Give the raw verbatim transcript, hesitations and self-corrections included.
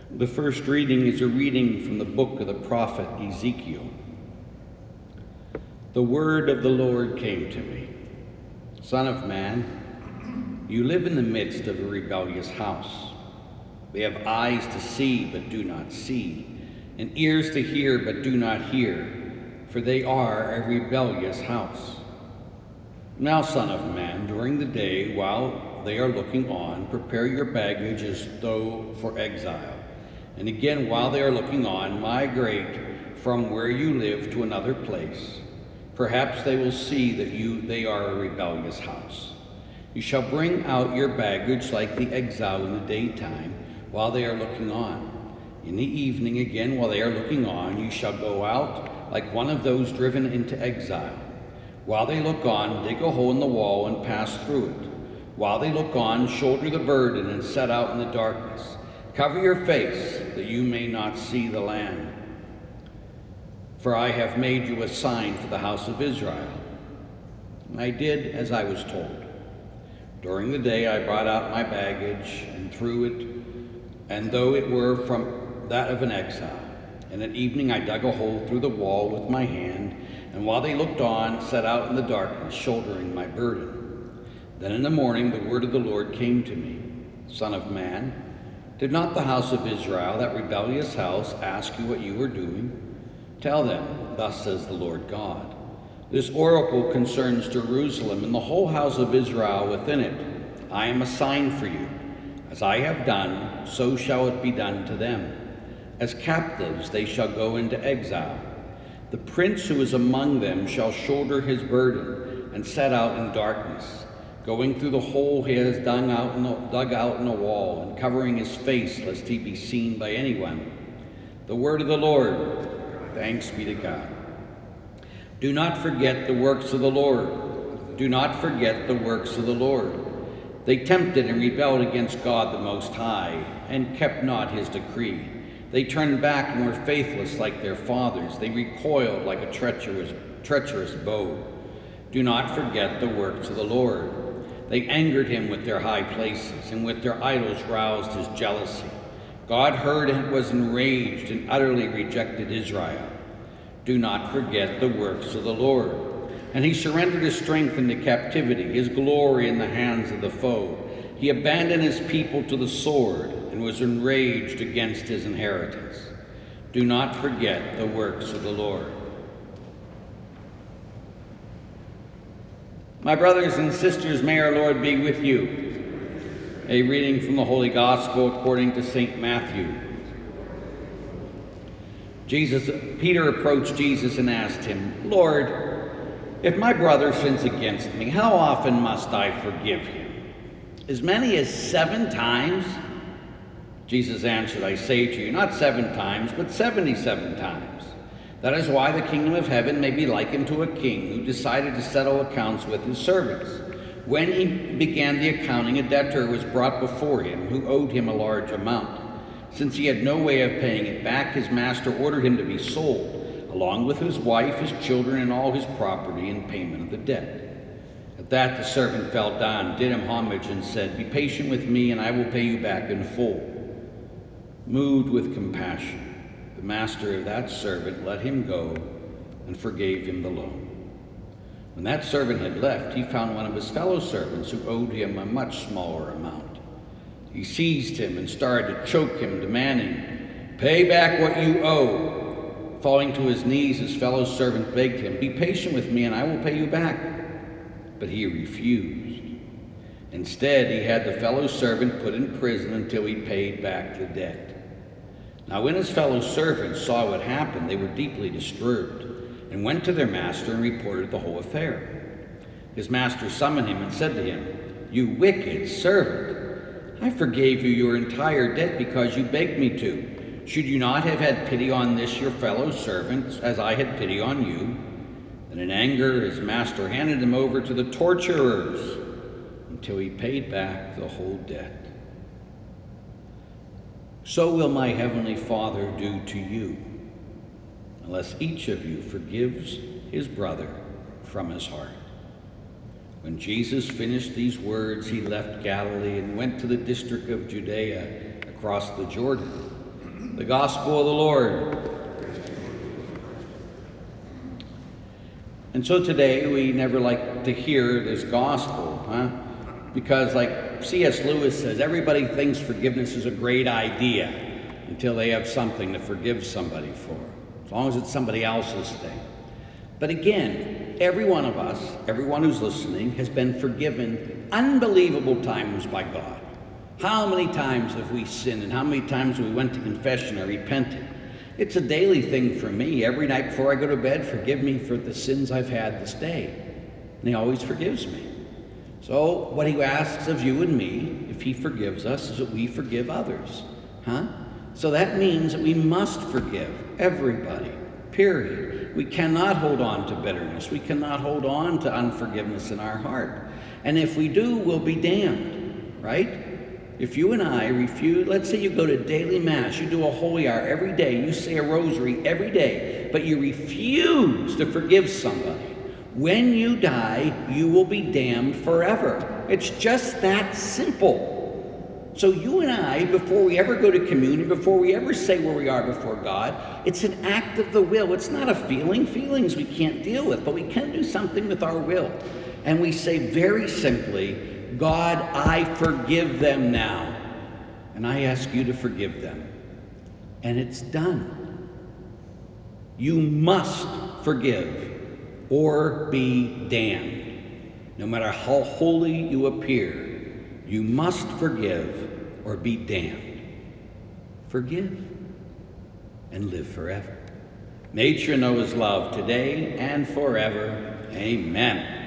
The first reading is a reading from the book of the prophet Ezekiel. The word of the Lord came to me. Son of man, you live in the midst of a rebellious house. They have eyes to see but do not see, and ears to hear but do not hear, for they are a rebellious house. Now, son of man, during the day while they are looking on, prepare your baggage as though for exile. And again, while they are looking on, migrate from where you live to another place. Perhaps they will see that you they are a rebellious house. You shall bring out your baggage like the exile in the daytime, while they are looking on. In the evening, again, while they are looking on, you shall go out like one of those driven into exile. While they look on, dig a hole in the wall and pass through it. While they look on, shoulder the burden and set out in the darkness. Cover your face, that you may not see the land. For I have made you a sign for the house of Israel. And I did as I was told. During the day I brought out my baggage and threw it, and though it were from that of an exile. And at evening I dug a hole through the wall with my hand, and while they looked on, set out in the darkness, shouldering my burden. Then in the morning the word of the Lord came to me. Son of man, did not the house of Israel, that rebellious house, ask you what you were doing? Tell them, thus says the Lord God. This oracle concerns Jerusalem and the whole house of Israel within it. I am a sign for you. As I have done, so shall it be done to them. As captives they shall go into exile. The prince who is among them shall shoulder his burden and set out in darkness, going through the hole he has dug out in the, dug out in the wall, and covering his face lest he be seen by anyone. The word of the Lord. Thanks be to God. Do not forget the works of the Lord. Do not forget the works of the Lord. They tempted and rebelled against God the Most High, and kept not his decree. They turned back and were faithless like their fathers. They recoiled like a treacherous, treacherous bow. Do not forget the works of the Lord. They angered him with their high places, and with their idols roused his jealousy. God heard and was enraged and utterly rejected Israel. Do not forget the works of the Lord. And he surrendered his strength into captivity, his glory in the hands of the foe. He abandoned his people to the sword and was enraged against his inheritance. Do not forget the works of the Lord. My brothers and sisters, may our Lord be with you. A reading from the Holy Gospel according to Saint Matthew. Jesus, Peter approached Jesus and asked him, Lord, if my brother sins against me, how often must I forgive him? As many as seven times? Jesus answered, I say to you, not seven times, but seventy-seven times. That is why the kingdom of heaven may be likened to a king who decided to settle accounts with his servants. When he began the accounting, a debtor was brought before him who owed him a large amount. Since he had no way of paying it back, his master ordered him to be sold, along with his wife, his children, and all his property in payment of the debt. At that the servant fell down, did him homage, and said, Be patient with me, and I will pay you back in full. Moved with compassion, the master of that servant let him go and forgave him the loan. When that servant had left, he found one of his fellow servants who owed him a much smaller amount. He seized him and started to choke him, demanding, Pay back what you owe. Falling to his knees, his fellow servant begged him, Be patient with me and I will pay you back. But he refused. Instead, he had the fellow servant put in prison until he paid back the debt. Now when his fellow servants saw what happened, they were deeply disturbed, and went to their master and reported the whole affair. His master summoned him and said to him, You wicked servant, I forgave you your entire debt because you begged me to. Should you not have had pity on this your fellow servant, as I had pity on you? And in anger his master handed him over to the torturers until he paid back the whole debt. So will my heavenly Father do to you, unless each of you forgives his brother from his heart. When Jesus finished these words, he left Galilee and went to the district of Judea across the Jordan. The gospel of the Lord. And so today we never like to hear this gospel, huh? Because like C S Lewis says, everybody thinks forgiveness is a great idea until they have something to forgive somebody for, as long as it's somebody else's thing. But again, every one of us, everyone who's listening, has been forgiven unbelievable times by God. How many times have we sinned, and how many times have we went to confession or repented? It's a daily thing for me. Every night before I go to bed, forgive me for the sins I've had this day. And he always forgives me. So what he asks of you and me, if he forgives us, is that we forgive others. Huh? So that means that we must forgive everybody, period. We cannot hold on to bitterness. We cannot hold on to unforgiveness in our heart. And if we do, we'll be damned, right? If you and I refuse, let's say you go to daily mass, you do a holy hour every day, you say a rosary every day, but you refuse to forgive somebody. When you die, you will be damned forever. It's just that simple. So you and I, before we ever go to communion, before we ever say where we are before God, it's an act of the will. It's not a feeling. Feelings we can't deal with, but we can do something with our will. And we say very simply, God, I forgive them now, and I ask you to forgive them. And it's done. You must forgive or be damned. No matter how holy you appear, you must forgive or be damned. Forgive and live forever. May you know his love today and forever. Amen.